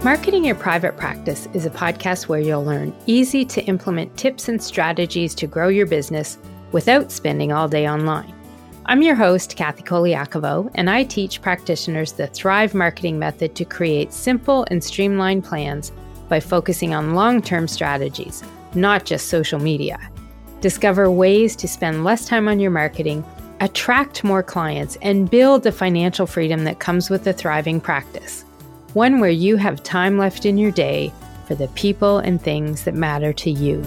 Marketing Your Private Practice is a podcast where you'll learn easy to implement tips and strategies to grow your business without spending all day online. I'm your host, Kathy Koliakovo, and I teach practitioners the Thrive marketing method to create simple and streamlined plans by focusing on long-term strategies, not just social media. Discover ways to spend less time on your marketing, attract more clients, and build the financial freedom that comes with a thriving practice. One where you have time left in your day for the people and things that matter to you.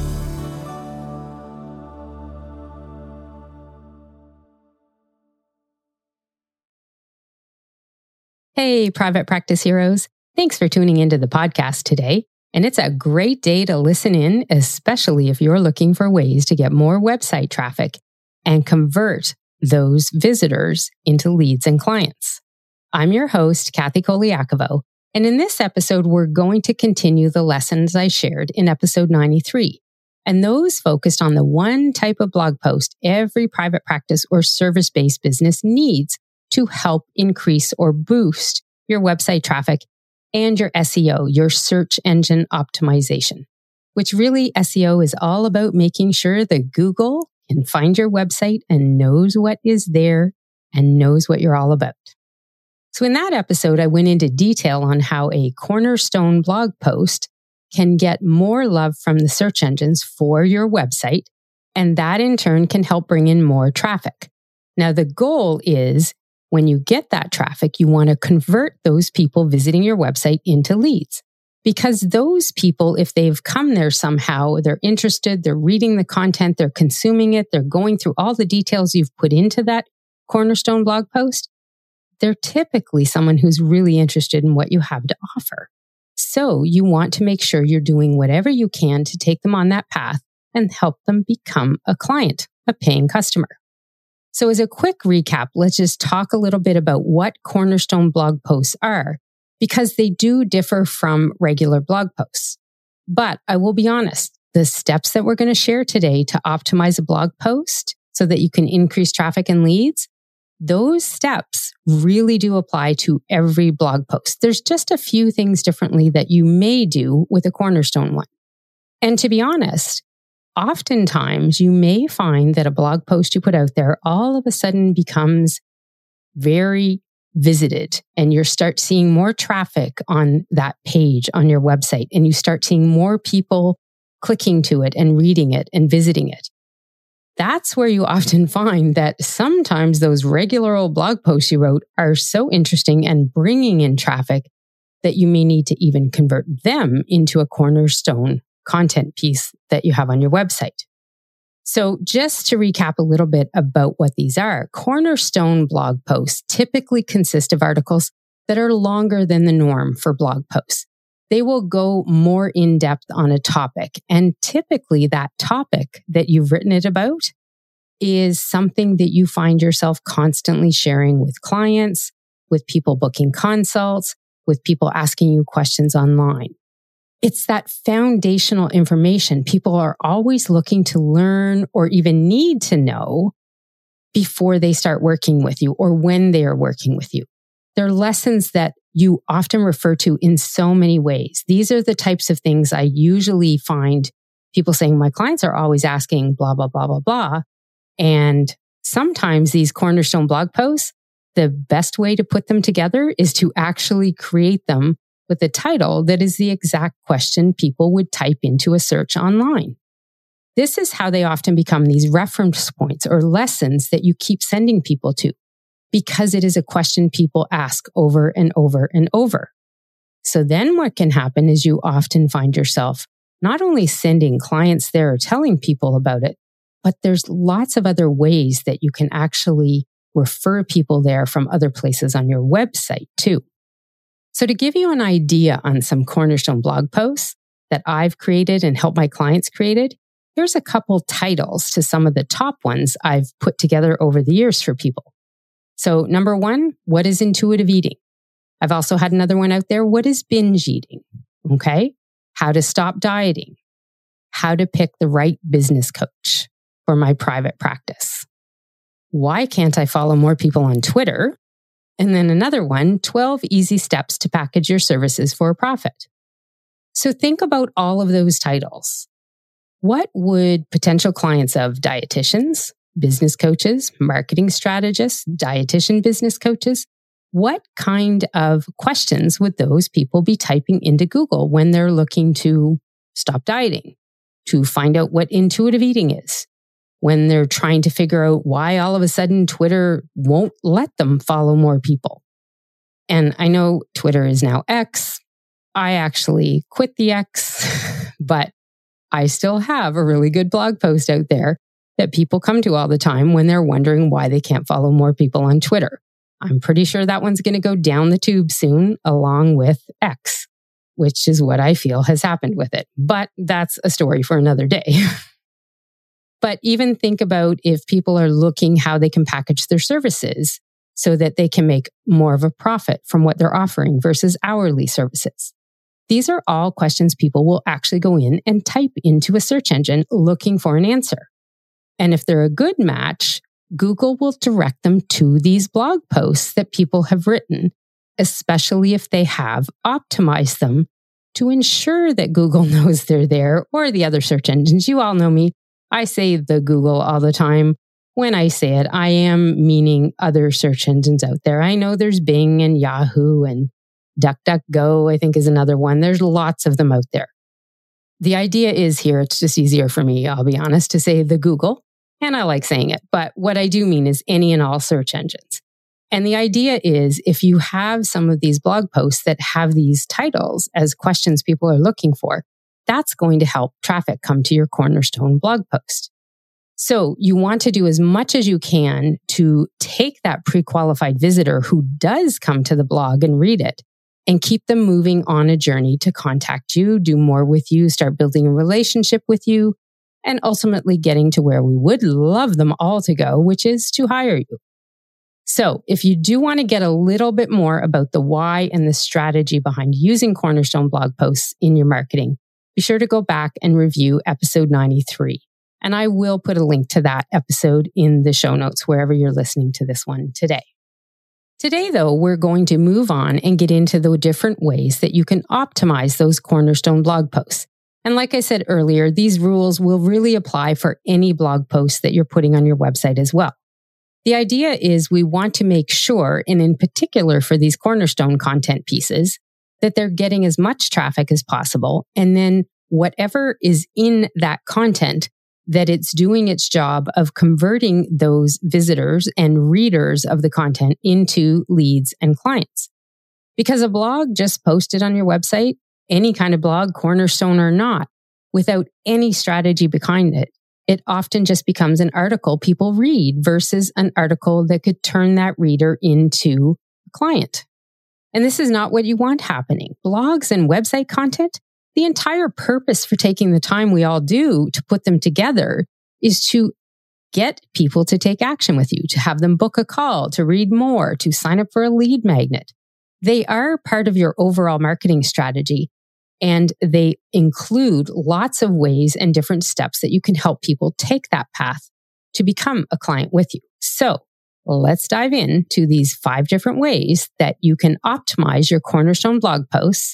Hey, private practice heroes. Thanks for tuning into the podcast today. And it's a great day to listen in, especially if you're looking for ways to get more website traffic and convert those visitors into leads and clients. I'm your host, Kathy Koliakovo, and in this episode, we're going to continue the lessons I shared in episode 93, and those focused on the one type of blog post every private practice or service-based business needs to help increase or boost your website traffic and your SEO, your search engine optimization, which really SEO is all about making sure that Google can find your website and knows what is there and knows what you're all about. So in that episode, I went into detail on how a cornerstone blog post can get more love from the search engines for your website, and that in turn can help bring in more traffic. Now, the goal is when you get that traffic, you want to convert those people visiting your website into leads. Because those people, if they've come there somehow, they're interested, they're reading the content, they're consuming it, they're going through all the details you've put into that cornerstone blog post, they're typically someone who's really interested in what you have to offer. So you want to make sure you're doing whatever you can to take them on that path and help them become a client, a paying customer. So as a quick recap, let's just talk a little bit about what cornerstone blog posts are, because they do differ from regular blog posts. But I will be honest, the steps that we're going to share today to optimize a blog post so that you can increase traffic and leads, those steps really do apply to every blog post. There's just a few things differently that you may do with a cornerstone one. And to be honest, oftentimes you may find that a blog post you put out there all of a sudden becomes very visited, and you start seeing more traffic on that page on your website, and you start seeing more people clicking to it and reading it and visiting it. That's where you often find that sometimes those regular old blog posts you wrote are so interesting and bringing in traffic that you may need to even convert them into a cornerstone content piece that you have on your website. So just to recap a little bit about what these are, cornerstone blog posts typically consist of articles that are longer than the norm for blog posts. They will go more in depth on a topic. And typically that topic that you've written it about is something that you find yourself constantly sharing with clients, with people booking consults, with people asking you questions online. It's that foundational information people are always looking to learn or even need to know before they start working with you or when they are working with you. They're lessons that you often refer to in so many ways. These are the types of things I usually find people saying, my clients are always asking blah, blah, blah, blah, blah. And sometimes these cornerstone blog posts, the best way to put them together is to actually create them with a title that is the exact question people would type into a search online. This is how they often become these reference points or lessons that you keep sending people to, because it is a question people ask over and over and over. So then what can happen is you often find yourself not only sending clients there or telling people about it, but there's lots of other ways that you can actually refer people there from other places on your website too. So to give you an idea on some cornerstone blog posts that I've created and helped my clients created, here's a couple titles to some of the top ones I've put together over the years for people. So number one, what is intuitive eating? I've also had another one out there. What is binge eating? Okay. How to stop dieting. How to pick the right business coach for my private practice. Why can't I follow more people on Twitter? And then another one, 12 easy steps to package your services for a profit. So think about all of those titles. What would potential clients of dietitians, business coaches, marketing strategists, dietitian business coaches, what kind of questions would those people be typing into Google when they're looking to stop dieting, to find out what intuitive eating is, when they're trying to figure out why all of a sudden Twitter won't let them follow more people? And I know Twitter is now X. I actually quit the X, but I still have a really good blog post out there that people come to all the time when they're wondering why they can't follow more people on Twitter. I'm pretty sure that one's going to go down the tube soon, along with X, which is what I feel has happened with it. But that's a story for another day. But even think about if people are looking how they can package their services so that they can make more of a profit from what they're offering versus hourly services. These are all questions people will actually go in and type into a search engine looking for an answer. And if they're a good match, Google will direct them to these blog posts that people have written, especially if they have optimized them to ensure that Google knows they're there, or the other search engines. You all know me. I say the Google all the time. When I say it, I am meaning other search engines out there. I know there's Bing and Yahoo and DuckDuckGo, I think, is another one. There's lots of them out there. The idea is here, it's just easier for me, I'll be honest, to say the Google. And I like saying it. But what I do mean is any and all search engines. And the idea is if you have some of these blog posts that have these titles as questions people are looking for, that's going to help traffic come to your cornerstone blog post. So you want to do as much as you can to take that pre-qualified visitor who does come to the blog and read it and keep them moving on a journey to contact you, do more with you, start building a relationship with you, and ultimately getting to where we would love them all to go, which is to hire you. So if you do want to get a little bit more about the why and the strategy behind using Cornerstone blog posts in your marketing, be sure to go back and review episode 93. And I will put a link to that episode in the show notes wherever you're listening to this one today. Today, though, we're going to move on and get into the different ways that you can optimize those Cornerstone blog posts. And like I said earlier, these rules will really apply for any blog post that you're putting on your website as well. The idea is we want to make sure, and in particular for these Cornerstone content pieces, that they're getting as much traffic as possible. And then whatever is in that content, that it's doing its job of converting those visitors and readers of the content into leads and clients. Because a blog just posted on your website, any kind of blog, Cornerstone or not, without any strategy behind it, it often just becomes an article people read versus an article that could turn that reader into a client. And this is not what you want happening. Blogs and website content, the entire purpose for taking the time we all do to put them together is to get people to take action with you, to have them book a call, to read more, to sign up for a lead magnet. They are part of your overall marketing strategy, and they include lots of ways and different steps that you can help people take that path to become a client with you. So let's dive into these 5 different ways that you can optimize your Cornerstone blog posts.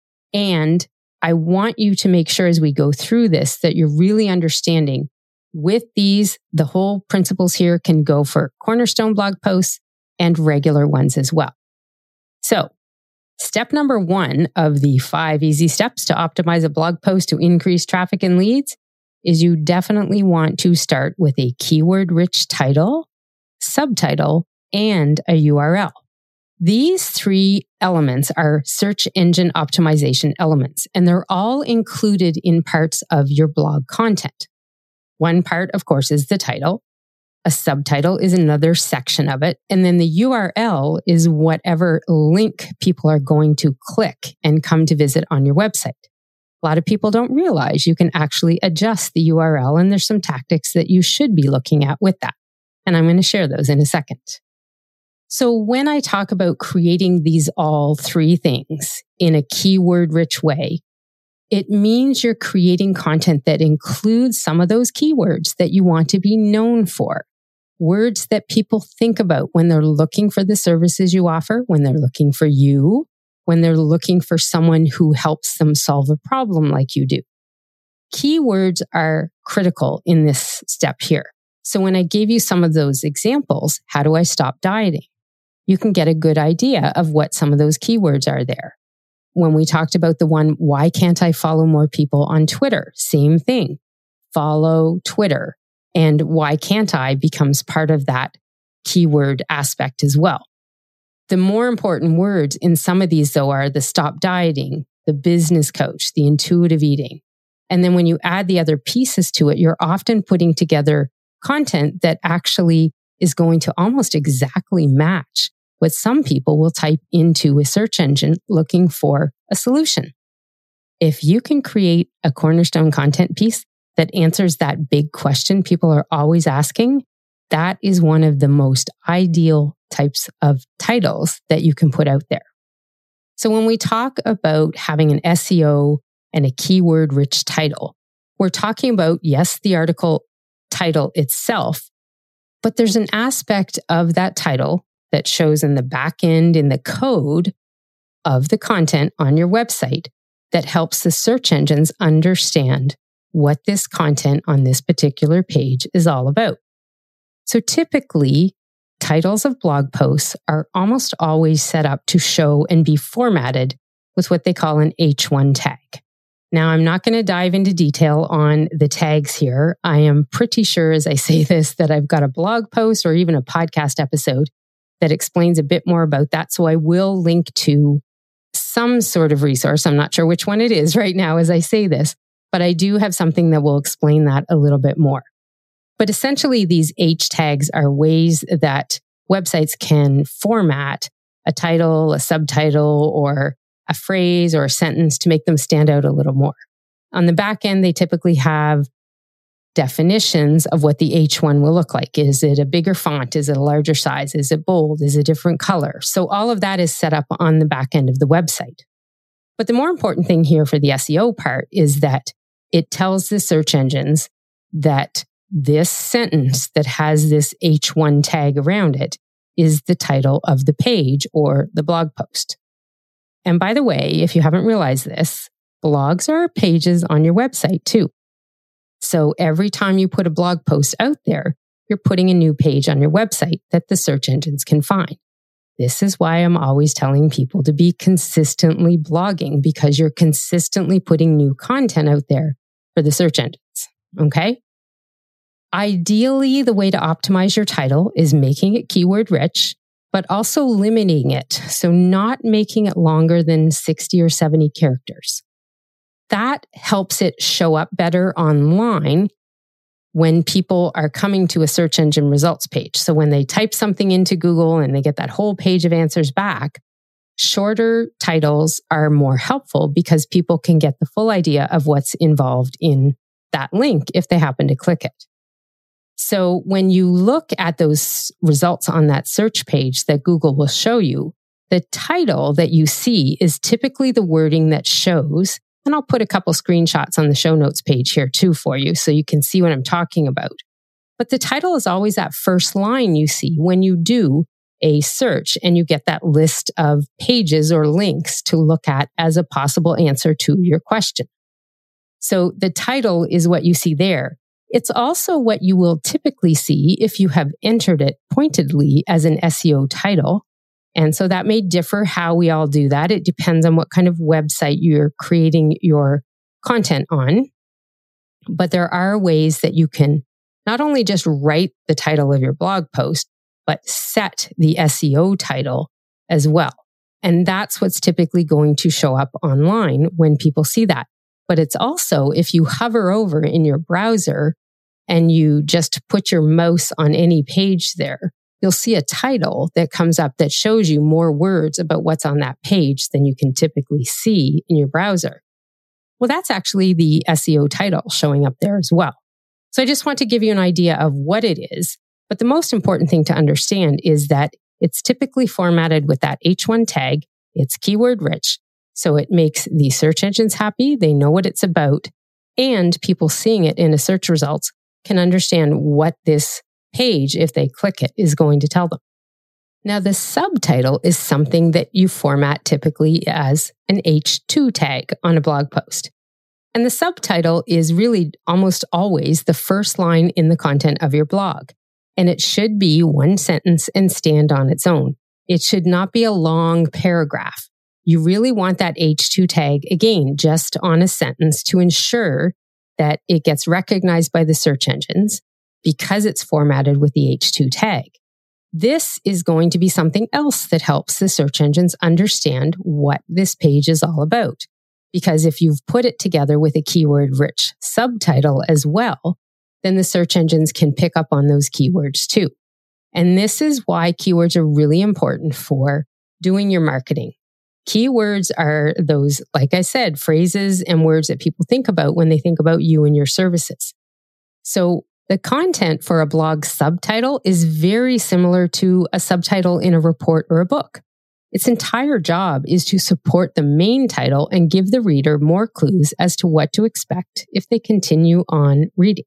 And I want you to make sure as we go through this that you're really understanding with these, the whole principles here can go for Cornerstone blog posts and regular ones as well. So step number 1 of the 5 easy steps to optimize a blog post to increase traffic and leads is you definitely want to start with a keyword-rich title, subtitle, and a URL. These 3 elements are search engine optimization elements, and they're all included in parts of your blog content. One part, of course, is the title. A subtitle is another section of it. And then the URL is whatever link people are going to click and come to visit on your website. A lot of people don't realize you can actually adjust the URL, and there's some tactics that you should be looking at with that. And I'm going to share those in a second. So when I talk about creating these all 3 things in a keyword-rich way, it means you're creating content that includes some of those keywords that you want to be known for. words that people think about when they're looking for the services you offer, when they're looking for you, when they're looking for someone who helps them solve a problem like you do. Keywords are critical in this step here. So when I gave you some of those examples, how do I stop dieting? You can get a good idea of what some of those keywords are there. When we talked about the one, why can't I follow more people on Twitter? Same thing. Follow Twitter. And why can't I becomes part of that keyword aspect as well. The more important words in some of these, though, are the stop dieting, the business coach, the intuitive eating. And then when you add the other pieces to it, you're often putting together content that actually is going to almost exactly match what some people will type into a search engine looking for a solution. If you can create a cornerstone content piece that answers that big question people are always asking, that is one of the most ideal types of titles that you can put out there. So when we talk about having an SEO and a keyword-rich title, we're talking about, yes, the article title itself, but there's an aspect of that title that shows in the back end, in the code of the content on your website that helps the search engines understand what this content on this particular page is all about. So typically, titles of blog posts are almost always set up to show and be formatted with what they call an H1 tag. Now, I'm not going to dive into detail on the tags here. I am pretty sure as I say this that I've got a blog post or even a podcast episode that explains a bit more about that. So I will link to some sort of resource. I'm not sure which one it is right now as I say this, but I do have something that will explain that a little bit more. But essentially, these H tags are ways that websites can format a title, a subtitle, or a phrase or a sentence to make them stand out a little more. On the back end, they typically have definitions of what the H1 will look like. Is it a bigger font? Is it a larger size? Is it bold? Is it a different color? So all of that is set up on the back end of the website. But the more important thing here for the SEO part is that it tells the search engines that this sentence that has this H1 tag around it is the title of the page or the blog post. And by the way, if you haven't realized this, blogs are pages on your website too. So every time you put a blog post out there, you're putting a new page on your website that the search engines can find. This is why I'm always telling people to be consistently blogging, because you're consistently putting new content out there for the search engines. Okay? Ideally, the way to optimize your title is making it keyword rich, but also limiting it. So not making it longer than 60 or 70 characters. That helps it show up better online when people are coming to a search engine results page. So when they type something into Google and they get that whole page of answers back, shorter titles are more helpful because people can get the full idea of what's involved in that link if they happen to click it. So when you look at those results on that search page that Google will show you, the title that you see is typically the wording that shows, and I'll put a couple screenshots on the show notes page here too for you so you can see what I'm talking about. But the title is always that first line you see when you do a search and you get that list of pages or links to look at as a possible answer to your question. So the title is what you see there. It's also what you will typically see if you have entered it pointedly as an SEO title. And so that may differ how we all do that. It depends on what kind of website you're creating your content on. But there are ways that you can not only just write the title of your blog post, but set the SEO title as well. And that's what's typically going to show up online when people see that. But it's also, if you hover over in your browser and you just put your mouse on any page there, you'll see a title that comes up that shows you more words about what's on that page than you can typically see in your browser. Well, that's actually the SEO title showing up there as well. So I just want to give you an idea of what it is. But the most important thing to understand is that it's typically formatted with that H1 tag. It's keyword rich. So it makes the search engines happy. They know what it's about. And people seeing it in the search results can understand what this page, if they click it, is going to tell them. Now, the subtitle is something that you format typically as an H2 tag on a blog post. And the subtitle is really almost always the first line in the content of your blog. And it should be one sentence and stand on its own. It should not be a long paragraph. You really want that H2 tag, again, just on a sentence to ensure that it gets recognized by the search engines because it's formatted with the H2 tag. This is going to be something else that helps the search engines understand what this page is all about. Because if you've put it together with a keyword-rich subtitle as well, then the search engines can pick up on those keywords too. And this is why keywords are really important for doing your marketing. Keywords are those, like I said, phrases and words that people think about when they think about you and your services. So the content for a blog subtitle is very similar to a subtitle in a report or a book. Its entire job is to support the main title and give the reader more clues as to what to expect if they continue on reading.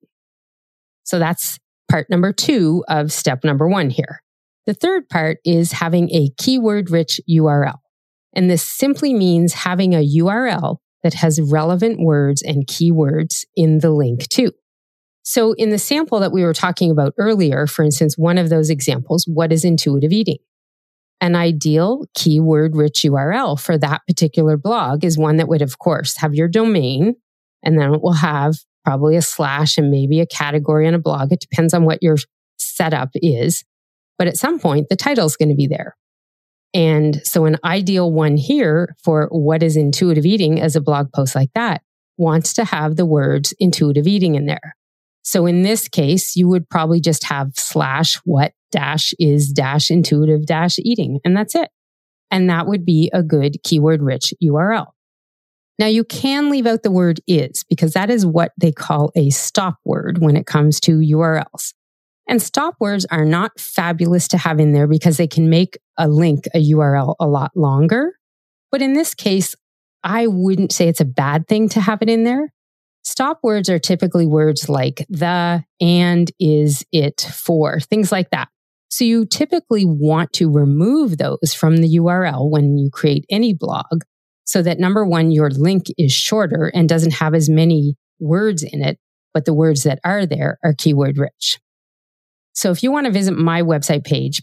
So that's part number 2 of step number 1 here. The third part is having a keyword-rich URL. And this simply means having a URL that has relevant words and keywords in the link too. So in the sample that we were talking about earlier, for instance, one of those examples, what is intuitive eating? An ideal keyword-rich URL for that particular blog is one that would, of course, have your domain, and then it will have probably a slash and maybe a category on a blog. It depends on what your setup is. But at some point, the title is going to be there. And so an ideal one here for what is intuitive eating as a blog post like that wants to have the words intuitive eating in there. So in this case, you would probably just have slash what dash is dash intuitive dash eating. And that's it. And that would be a good keyword-rich URL. Now you can leave out the word is because that is what they call a stop word when it comes to URLs. And stop words are not fabulous to have in there because they can make a link, a URL, a lot longer. But in this case, I wouldn't say it's a bad thing to have it in there. Stop words are typically words like the, and, is, it, for, things like that. So you typically want to remove those from the URL when you create any blog so that number one, your link is shorter and doesn't have as many words in it, but the words that are there are keyword rich. So if you want to visit my website page,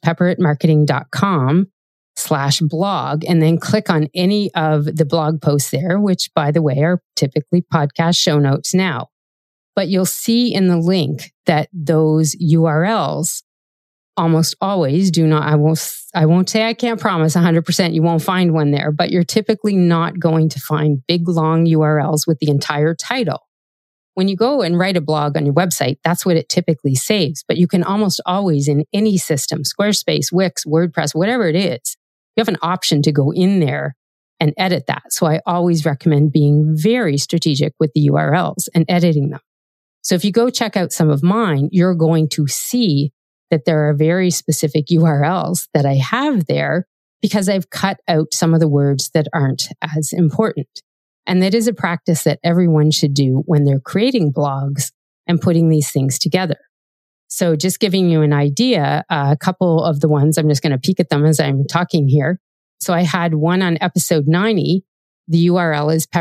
pepperitmarketing.com/blog, and then click on any of the blog posts there, which by the way are typically podcast show notes now. But you'll see in the link that those URLs almost always do not, I won't say I can't promise 100% you won't find one there, but you're typically not going to find big long URLs with the entire title. When you go and write a blog on your website, that's what it typically saves. But you can almost always in any system, Squarespace, Wix, WordPress, whatever it is, you have an option to go in there and edit that. So I always recommend being very strategic with the URLs and editing them. So if you go check out some of mine, you're going to see that there are very specific URLs that I have there because I've cut out some of the words that aren't as important. And that is a practice that everyone should do when they're creating blogs and putting these things together. So just giving you an idea, a couple of the ones, I'm just going to peek at them as I'm talking here. So I had one on episode 90. The URL is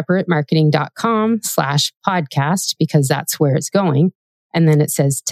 pepperitmarketing.com/podcast because that's where it's going. And then it says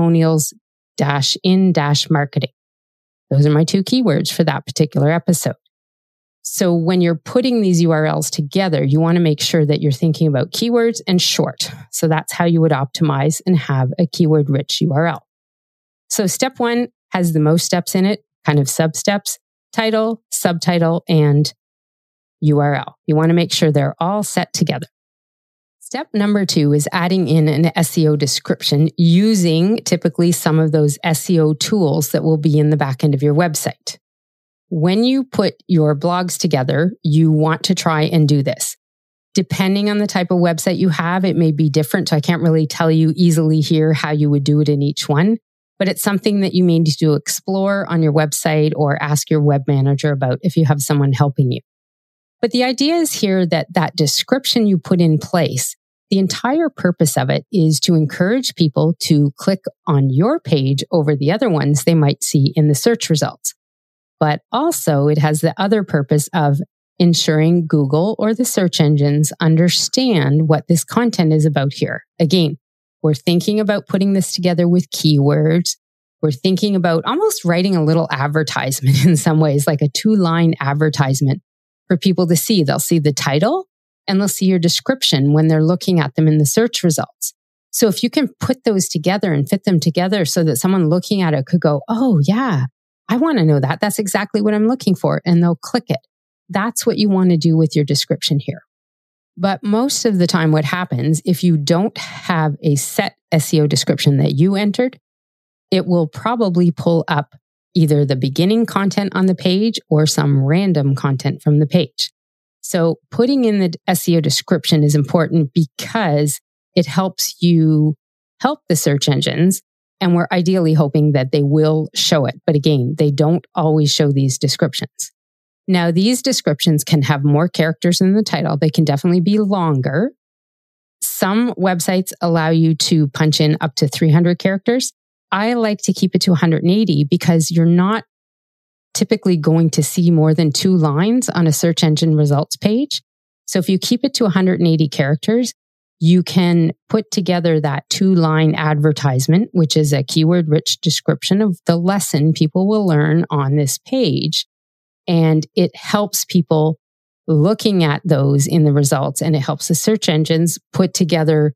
testimonials-in-marketing. Those are my two keywords for that particular episode. So when you're putting these URLs together, you want to make sure that you're thinking about keywords and short. So that's how you would optimize and have a keyword-rich URL. So step 1 has the most steps in it, kind of sub-steps, title, subtitle, and URL. You want to make sure they're all set together. Step number 2 is adding in an SEO description using typically some of those SEO tools that will be in the back end of your website. When you put your blogs together, you want to try and do this. Depending on the type of website you have, it may be different. So I can't really tell you easily here how you would do it in each one, but it's something that you may need to explore on your website or ask your web manager about if you have someone helping you. But the idea is here that that description you put in place The entire purpose of it is to encourage people to click on your page over the other ones they might see in the search results. But also it has the other purpose of ensuring Google or the search engines understand what this content is about here. Again, we're thinking about putting this together with keywords. We're thinking about almost writing a little advertisement in some ways, like a 2-line advertisement for people to see. They'll see the title and they'll see your description when they're looking at them in the search results. So if you can put those together and fit them together so that someone looking at it could go, oh yeah, I want to know that. That's exactly what I'm looking for. And they'll click it. That's what you want to do with your description here. But most of the time, what happens if you don't have a set SEO description that you entered, it will probably pull up either the beginning content on the page or some random content from the page. So putting in the SEO description is important because it helps you help the search engines. And we're ideally hoping that they will show it. But again, they don't always show these descriptions. Now, these descriptions can have more characters in the title. They can definitely be longer. Some websites allow you to punch in up to 300 characters. I like to keep it to 180 because you're not typically going to see more than 2 lines on a search engine results page. So if you keep it to 180 characters, you can put together that 2-line advertisement, which is a keyword-rich description of the lesson people will learn on this page. And it helps people looking at those in the results, and it helps the search engines put together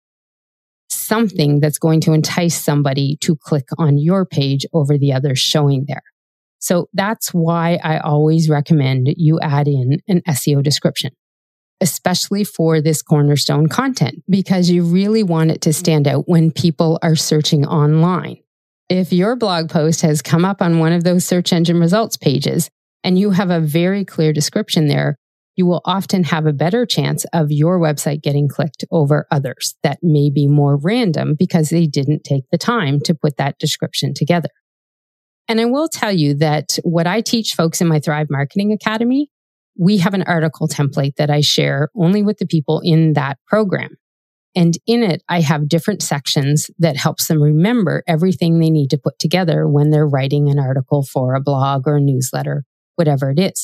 something that's going to entice somebody to click on your page over the others showing there. So that's why I always recommend you add in an SEO description, especially for this cornerstone content, because you really want it to stand out when people are searching online. If your blog post has come up on one of those search engine results pages, and you have a very clear description there, you will often have a better chance of your website getting clicked over others that may be more random because they didn't take the time to put that description together. And I will tell you that what I teach folks in my Thrive Marketing Academy, we have an article template that I share only with the people in that program. And in it, I have different sections that helps them remember everything they need to put together when they're writing an article for a blog or a newsletter, whatever it is.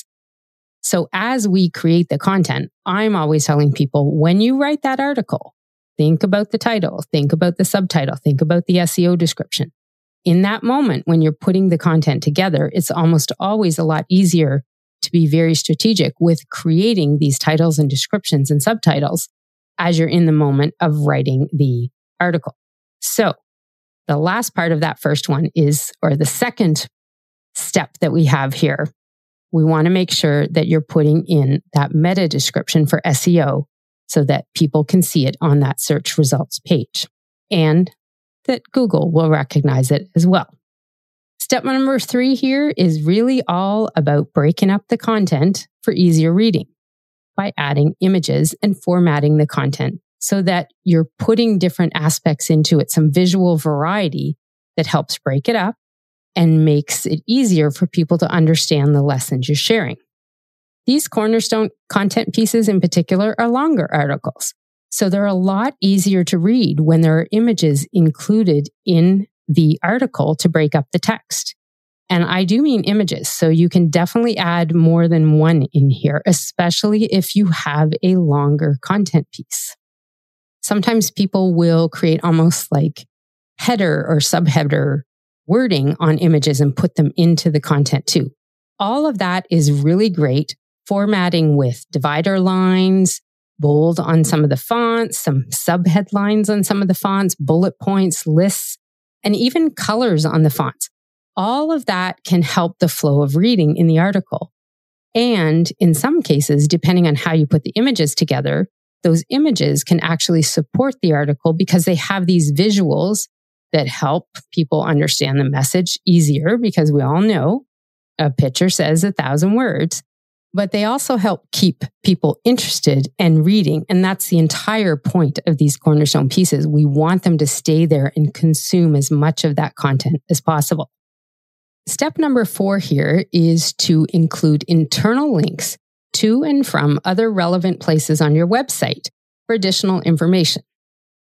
So as we create the content, I'm always telling people, when you write that article, think about the title, think about the subtitle, think about the SEO description. In that moment, when you're putting the content together, it's almost always a lot easier to be very strategic with creating these titles and descriptions and subtitles as you're in the moment of writing the article. So the last part of that first one is, or the second step that we have here, we want to make sure that you're putting in that meta description for SEO so that people can see it on that search results page and that Google will recognize it as well. Step number 3 here is really all about breaking up the content for easier reading by adding images and formatting the content so that you're putting different aspects into it, some visual variety that helps break it up and makes it easier for people to understand the lessons you're sharing. These cornerstone content pieces in particular are longer articles, so they're a lot easier to read when there are images included in the article to break up the text. And I do mean images, so you can definitely add more than one in here, especially if you have a longer content piece. Sometimes people will create almost like header or subheader wording on images and put them into the content too. All of that is really great. Formatting with divider lines, bold on some of the fonts, some subheadlines on some of the fonts, bullet points, lists, and even colors on the fonts. All of that can help the flow of reading in the article. And in some cases, depending on how you put the images together, those images can actually support the article because they have these visuals that help people understand the message easier, because we all know a picture says 1,000 words, but they also help keep people interested and reading. And that's the entire point of these cornerstone pieces. We want them to stay there and consume as much of that content as possible. Step number 4 here is to include internal links to and from other relevant places on your website for additional information.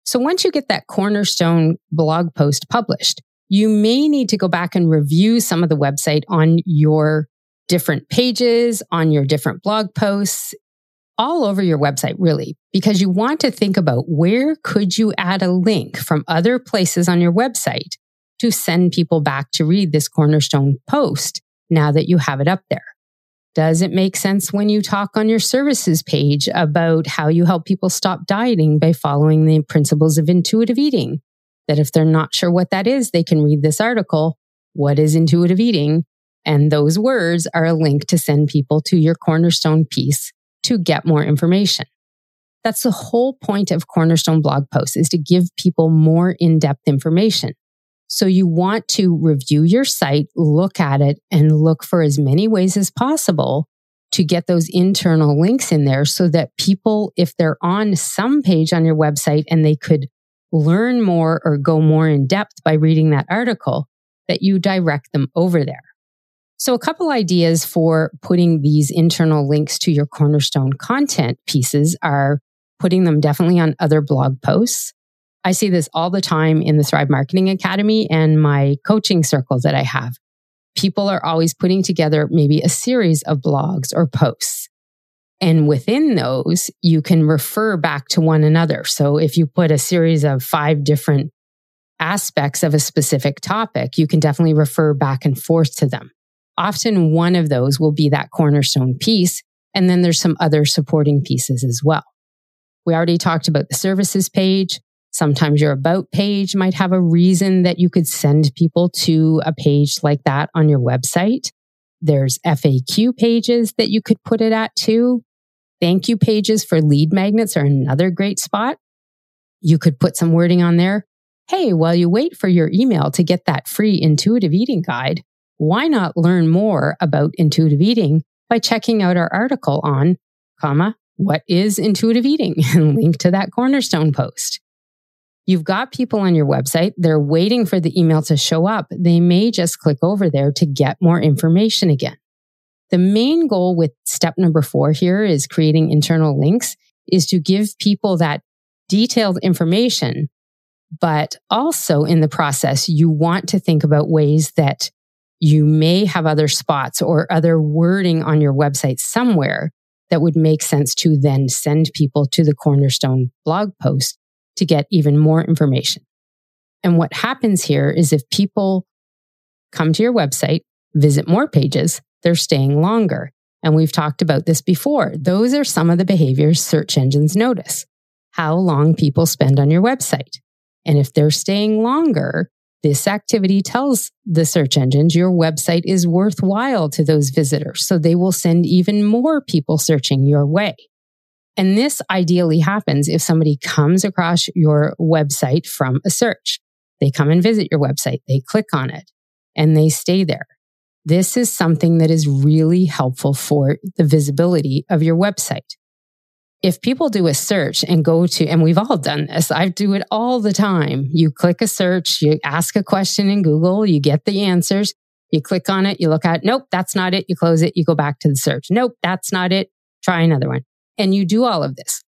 So once you get that Cornerstone blog post published, you may need to go back and review some of the website on your different pages, on your different blog posts, all over your website, really, because you want to think about where could you add a link from other places on your website to send people back to read this Cornerstone post now that you have it up there. Does it make sense when you talk on your services page about how you help people stop dieting by following the principles of intuitive eating? That if they're not sure what that is, they can read this article, What is Intuitive Eating? And those words are a link to send people to your Cornerstone piece to get more information. That's the whole point of Cornerstone blog posts, is to give people more in-depth information. So you want to review your site, look at it, and look for as many ways as possible to get those internal links in there so that people, if they're on some page on your website and they could learn more or go more in depth by reading that article, that you direct them over there. So a couple ideas for putting these internal links to your Cornerstone content pieces are putting them definitely on other blog posts. I see this all the time in the Thrive Marketing Academy and my coaching circle that I have. People are always putting together maybe a series of blogs or posts. And within those, you can refer back to one another. So if you put a series of 5 different aspects of a specific topic, you can definitely refer back and forth to them. Often one of those will be that Cornerstone piece, and then there's some other supporting pieces as well. We already talked about the services page. Sometimes your about page might have a reason that you could send people to a page like that on your website. There's FAQ pages that you could put it at too. Thank you pages for lead magnets are another great spot. You could put some wording on there. Hey, while you wait for your email to get that free intuitive eating guide, why not learn more about intuitive eating by checking out our article on, what is intuitive eating? And link to that Cornerstone post. You've got people on your website. They're waiting for the email to show up. They may just click over there to get more information again. The main goal with step number 4 here is creating internal links is to give people that detailed information. But also in the process, you want to think about ways that you may have other spots or other wording on your website somewhere that would make sense to then send people to the Cornerstone blog post to get even more information. And what happens here is if people come to your website, visit more pages, they're staying longer. And we've talked about this before. Those are some of the behaviors search engines notice. How long people spend on your website. And if they're staying longer, this activity tells the search engines your website is worthwhile to those visitors. So they will send even more people searching your way. And this ideally happens if somebody comes across your website from a search. They come and visit your website, they click on it, and they stay there. This is something that is really helpful for the visibility of your website. If people do a search and go to, and we've all done this, I do it all the time. You click a search, you ask a question in Google, you get the answers, you click on it, you look at, nope, that's not it, you close it, you go back to the search. Nope, that's not it, try another one. And you do all of this.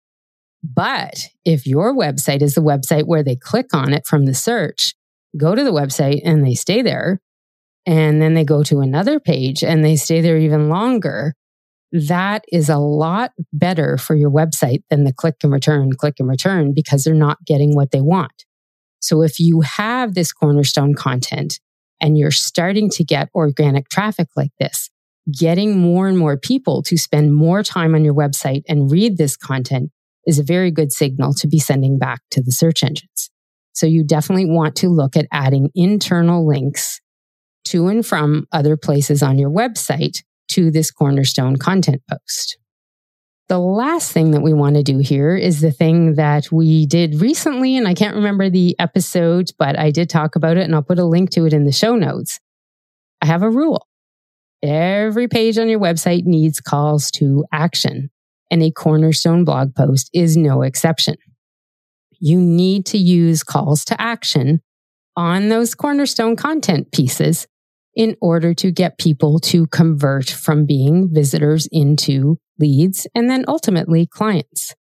But if your website is the website where they click on it from the search, go to the website and they stay there, and then they go to another page and they stay there even longer, that is a lot better for your website than the click and return, because they're not getting what they want. So if you have this Cornerstone content and you're starting to get organic traffic like this, getting more and more people to spend more time on your website and read this content is a very good signal to be sending back to the search engines. So you definitely want to look at adding internal links to and from other places on your website to this Cornerstone content post. The last thing that we want to do here is the thing that we did recently, and I can't remember the episode, but I did talk about it, and I'll put a link to it in the show notes. I have a rule. Every page on your website needs calls to action, and a Cornerstone blog post is no exception. You need to use calls to action on those Cornerstone content pieces in order to get people to convert from being visitors into leads and then ultimately clients.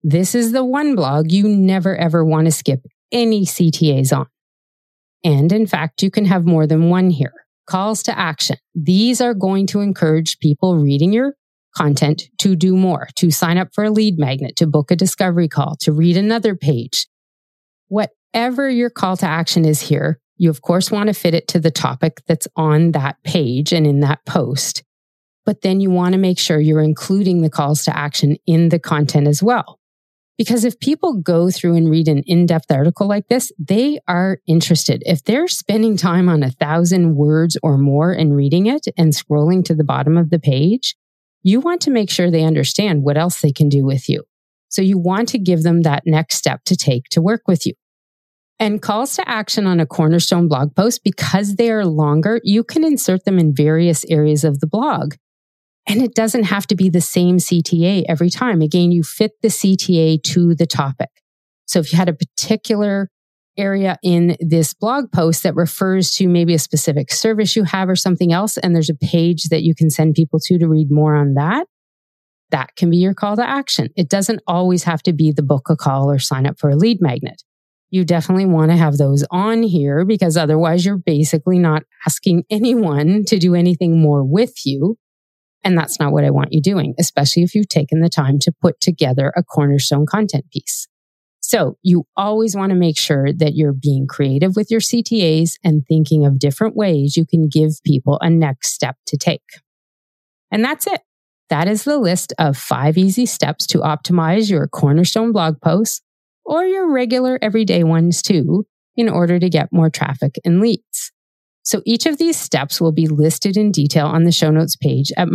This is the one blog you never ever want to skip any CTAs on. And in fact, you can have more than one here. Calls to action. These are going to encourage people reading your content to do more, to sign up for a lead magnet, to book a discovery call, to read another page. Whatever your call to action is here, you of course want to fit it to the topic that's on that page and in that post. But then you want to make sure you're including the calls to action in the content as well. Because if people go through and read an in-depth article like this, they are interested. If they're spending time on 1,000 words or more and reading it and scrolling to the bottom of the page, you want to make sure they understand what else they can do with you. So you want to give them that next step to take to work with you. And calls to action on a Cornerstone blog post, because they are longer, you can insert them in various areas of the blog. And it doesn't have to be the same CTA every time. Again, you fit the CTA to the topic. So if you had a particular area in this blog post that refers to maybe a specific service you have or something else, and there's a page that you can send people to read more on that, that can be your call to action. It doesn't always have to be the book a call or sign up for a lead magnet. You definitely want to have those on here, because otherwise you're basically not asking anyone to do anything more with you. And that's not what I want you doing, especially if you've taken the time to put together a Cornerstone content piece. So you always want to make sure that you're being creative with your CTAs and thinking of different ways you can give people a next step to take. And that's it. That is the list of 5 easy steps to optimize your Cornerstone blog posts, or your regular everyday ones too, in order to get more traffic and leads. So each of these steps will be listed in detail on the show notes page at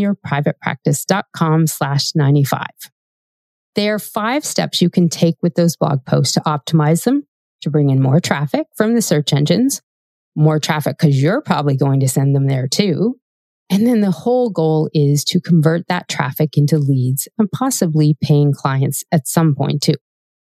marketingyourprivatepractice.com/95. There are 5 steps you can take with those blog posts to optimize them, to bring in more traffic from the search engines, more traffic because you're probably going to send them there too. And then the whole goal is to convert that traffic into leads and possibly paying clients at some point too.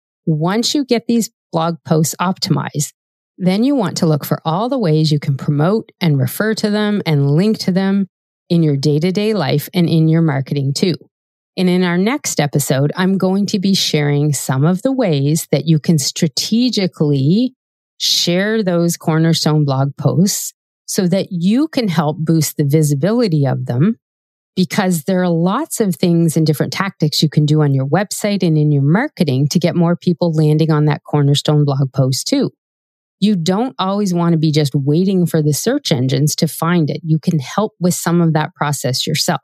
Once you get these blog posts optimized, then you want to look for all the ways you can promote and refer to them and link to them in your day-to-day life and in your marketing too. And in our next episode, I'm going to be sharing some of the ways that you can strategically share those Cornerstone blog posts so that you can help boost the visibility of them, because there are lots of things and different tactics you can do on your website and in your marketing to get more people landing on that Cornerstone blog post too. You don't always want to be just waiting for the search engines to find it. You can help with some of that process yourself.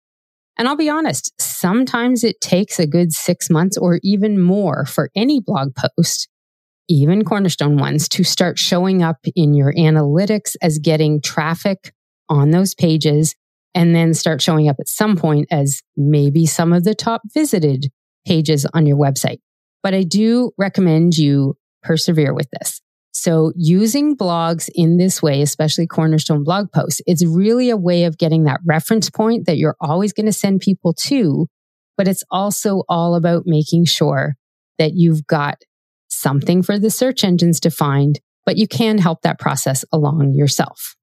And I'll be honest, sometimes it takes a good 6 months or even more for any blog post, even Cornerstone ones, to start showing up in your analytics as getting traffic on those pages, and then start showing up at some point as maybe some of the top visited pages on your website. But I do recommend you persevere with this. So using blogs in this way, especially Cornerstone blog posts, it's really a way of getting that reference point that you're always going to send people to, but it's also all about making sure that you've got something for the search engines to find, but you can help that process along yourself.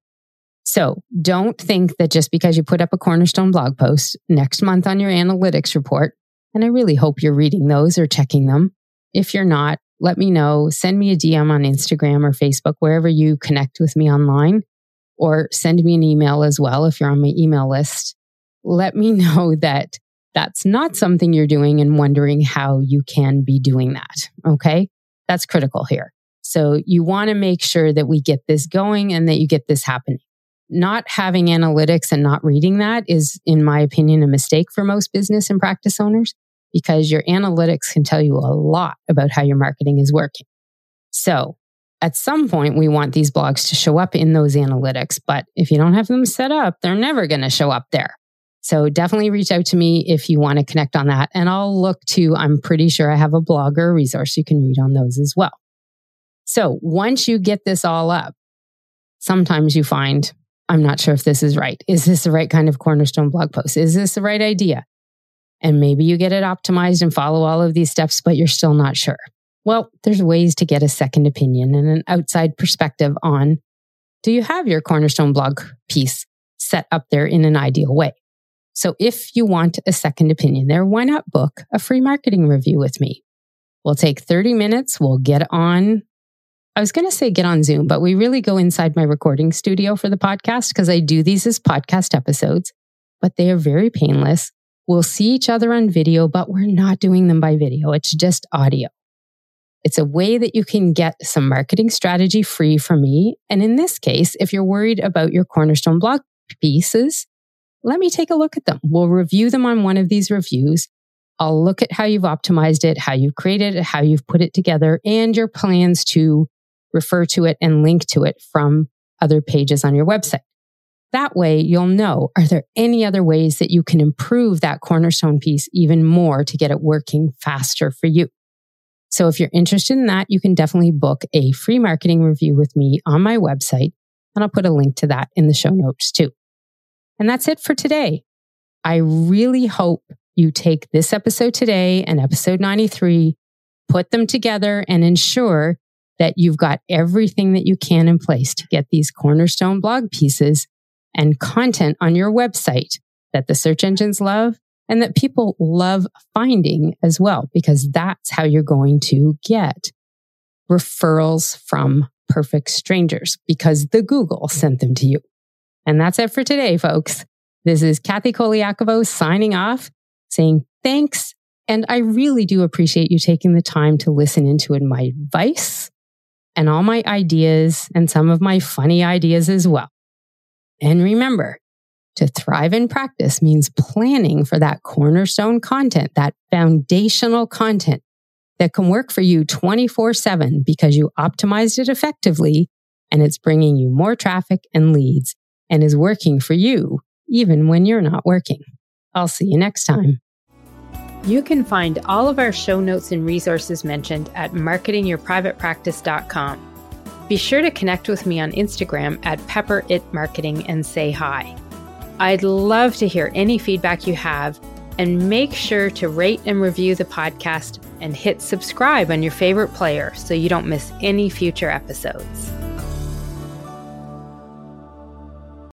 So don't think that just because you put up a Cornerstone blog post next month on your analytics report, and I really hope you're reading those or checking them. If you're not, let me know. Send me a DM on Instagram or Facebook, wherever you connect with me online, or send me an email as well if you're on my email list. Let me know that that's not something you're doing and wondering how you can be doing that. Okay? That's critical here. So you want to make sure that we get this going and that you get this happening. Not having analytics and not reading that is, in my opinion, a mistake for most business and practice owners, because your analytics can tell you a lot about how your marketing is working. So at some point, we want these blogs to show up in those analytics, but if you don't have them set up, they're never going to show up there. So definitely reach out to me if you want to connect on that. And I'll look to, I'm pretty sure I have a blog or a resource you can read on those as well. So once you get this all up, sometimes you find, I'm not sure if this is right. Is this the right kind of Cornerstone blog post? Is this the right idea? And maybe you get it optimized and follow all of these steps, but you're still not sure. Well, there's ways to get a second opinion and an outside perspective on, do you have your Cornerstone blog piece set up there in an ideal way? So if you want a second opinion there, why not book a free marketing review with me? We'll take 30 minutes. We'll get on. I was going to say get on Zoom, but we really go inside my recording studio for the podcast because I do these as podcast episodes, but they are very painless. We'll see each other on video, but we're not doing them by video. It's just audio. It's a way that you can get some marketing strategy free from me. And in this case, if you're worried about your Cornerstone blog pieces, let me take a look at them. We'll review them on one of these reviews. I'll look at how you've optimized it, how you've created it, how you've put it together, and your plans to refer to it and link to it from other pages on your website. That way, you'll know, are there any other ways that you can improve that Cornerstone piece even more to get it working faster for you? So if you're interested in that, you can definitely book a free marketing review with me on my website, and I'll put a link to that in the show notes too. And that's it for today. I really hope you take this episode today and episode 93, put them together and ensure that you've got everything that you can in place to get these Cornerstone blog pieces and content on your website that the search engines love and that people love finding as well, because that's how you're going to get referrals from perfect strangers because the Google sent them to you. And that's it for today, folks. This is Kathy Koliakovo signing off, saying thanks. And I really do appreciate you taking the time to listen into my advice and all my ideas and some of my funny ideas as well. And remember, to thrive in practice means planning for that cornerstone content, that foundational content that can work for you 24/7 because you optimized it effectively and it's bringing you more traffic and leads and is working for you even when you're not working. I'll see you next time. You can find all of our show notes and resources mentioned at marketingyourprivatepractice.com. Be sure to connect with me on Instagram at pepperitmarketing and say hi. I'd love to hear any feedback you have, and make sure to rate and review the podcast and hit subscribe on your favorite player so you don't miss any future episodes.